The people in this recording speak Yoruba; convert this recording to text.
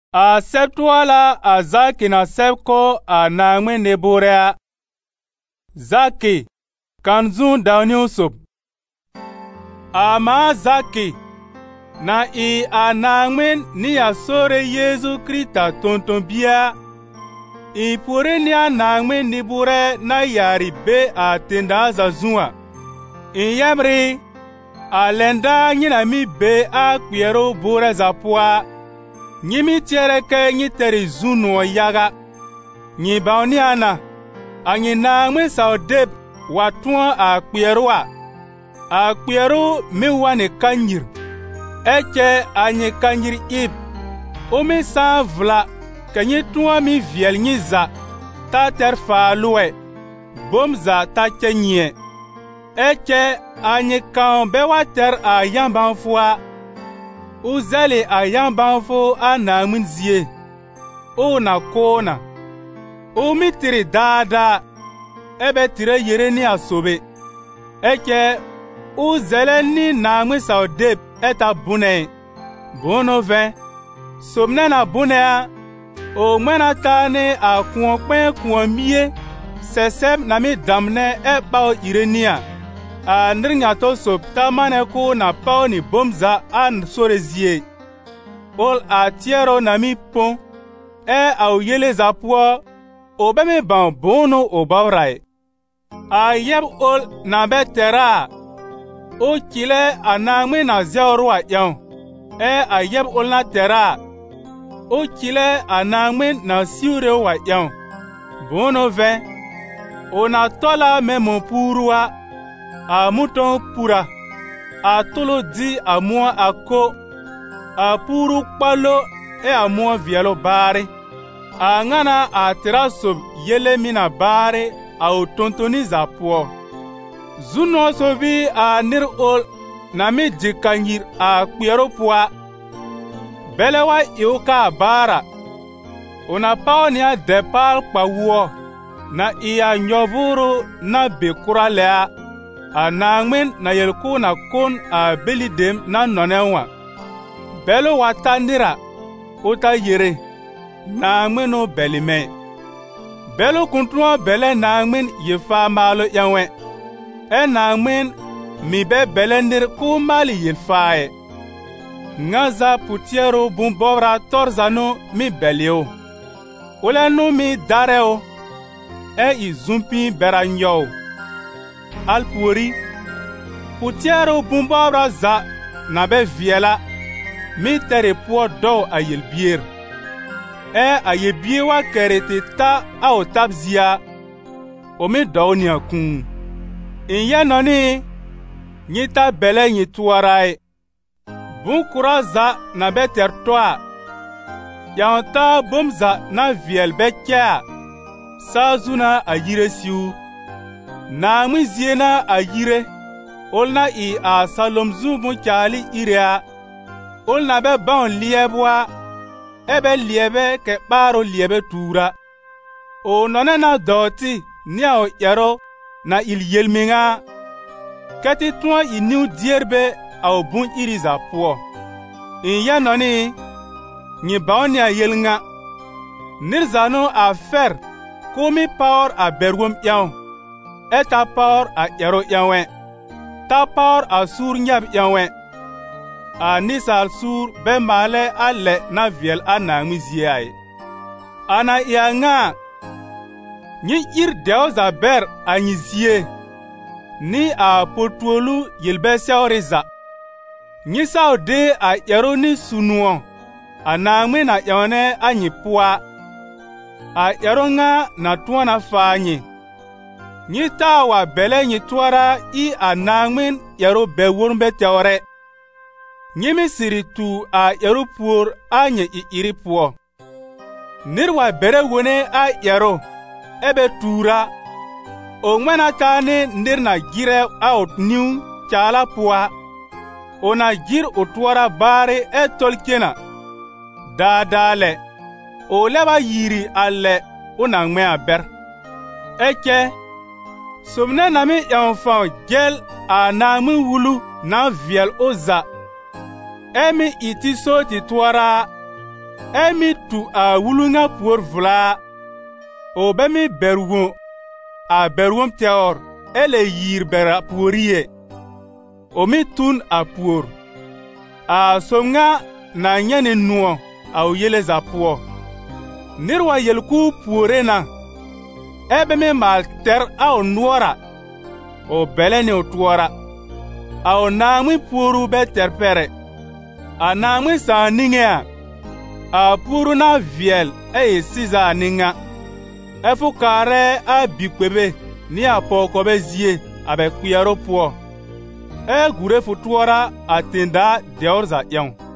A septuala a Zaki na sepko a nangmen neborea. Zaki kanzun dauniu sub. Ama Zaki na a nangmen ni a sore Yesu Krista tonton bia. I pore ni a nangmen nibure na yari be a tenda zazua. I yamri a lenda nyina mi be a kwiero bure zapua. Nyimi tiere ke nyi teri zunu yaga. Nyi bauni ana. Anyi nangmen saudeb watuan a kwiero. A kwiero mi wane kanyir. Eche anyi kanyir ib. Ome san vla. Kenyi tuan mi viel nyi za. Ta ter falue. Bom za ta chenye. Eche anyi kan bewa ter a yamban fwa. Uzali a yambanfo a nangmin zie. O na kona. O mitiri dada. Ebe tire yere ni asobe. Eke uzele ni nangmin saudeb eta bune. Bono ven. Somne na bune a. O mwena tane a kuon miye. Sesem na mi damne e bao irenia. A nringa to sop ta mane ko na pao ni bomza an sorezie. Ol a tiero na mi pon. E a uyele zapua. O be me ban bono o bawrai. A yeb ol na be tera. O kile a nangme na zeorwa yon. E a yeb ol na tera. O kile a nangme na siure wa yon. Bono ven. O na tola me mon purua. A mouton pura. A tolo di a moi a ko. A puru palo e a moi vielo bare. A ngana a terasob yele mina bare a o tontoni zapuo. Zuno sobi a nir ol na mi dikangir a kwiero pua. Belewa iuka bara. Ona pao ni a depal kwa uo. Na iya nyovuru na bekura lea. A nangmen na yelko na kon a belidem na nonenwa. Belo watandira. Ota yere. Nangmen o belime. Belo kuntuan bele nangmen yefa malo yanwe. E nangmen mi be belendir ko mali yelfae. Ngaza putiero bumbora torzano mi belio. Olenu mi dareo. E izumpi beranyo. Alpuri putiero bumbabra za na be viela mi tere po do a yelbier. E a yebie wa kerete ta a o tabzia o mi do ni akun. Inye noni nyita bele nyi tuarai. Bunkura za na be tertoa. Yanta bumza na viel bekia. Sazuna a yire siu. Na mwiziena a yire. Olna i a salomzu mwichali irea. Olna be ban liebwa. Ebe liebe ke baro liebe tura. O nonena doti ni a o yero na il yelminga. Kati tuan i niu dierbe a o bun iriza puo. In ya noni. Ni baoni a yelnga. Nirzano a fer. Komi power a berwum yaw. E ta power a yero yawen. Ta power a sur nyab yawen. A nisal sur be male a le na viel a nangmizie ay. Ana ya nga. Nyi ir deo za ber a nyizie. Ni a potuolu yilbe seoriza. Nyi sao de a yero ni sunuon. A nangmi na yone a nyipua. A yero nga na tuana fanyi. Nyi tawa bele nyi tuara i a nangmin yero bewurmbe teore. Nyi mi siri tu a yero pur a nye i iri puo. Nirwa bere wone a yero. Ebe tura. O mwena tane nir na gire a ot niu chala pua. O na gir o tuara bare e tolkena. Dadale. O leba yiri ale o na ngme a ber. Eke. Somne na mi enfant gel a nangmi wulu na viel oza. Emi iti so ti tuara. mi tu a wulunga puor vla. O be mi berwon a berwon teor ele yir bera puorie. O mi tun a puor. A somnga na nyane nuo a yele za puo. Nirwa yelku puorena. Ebe mi mal ter a o nuora. O beleni o tuora. A o nangwi puoru be terpere. A nangwi sa ningea. A puoru na viel e siza ninga. Efu kare a bikwebe ni a pokobe zie abe kuyaro puo. E gure fu tuora a tenda deorza yang.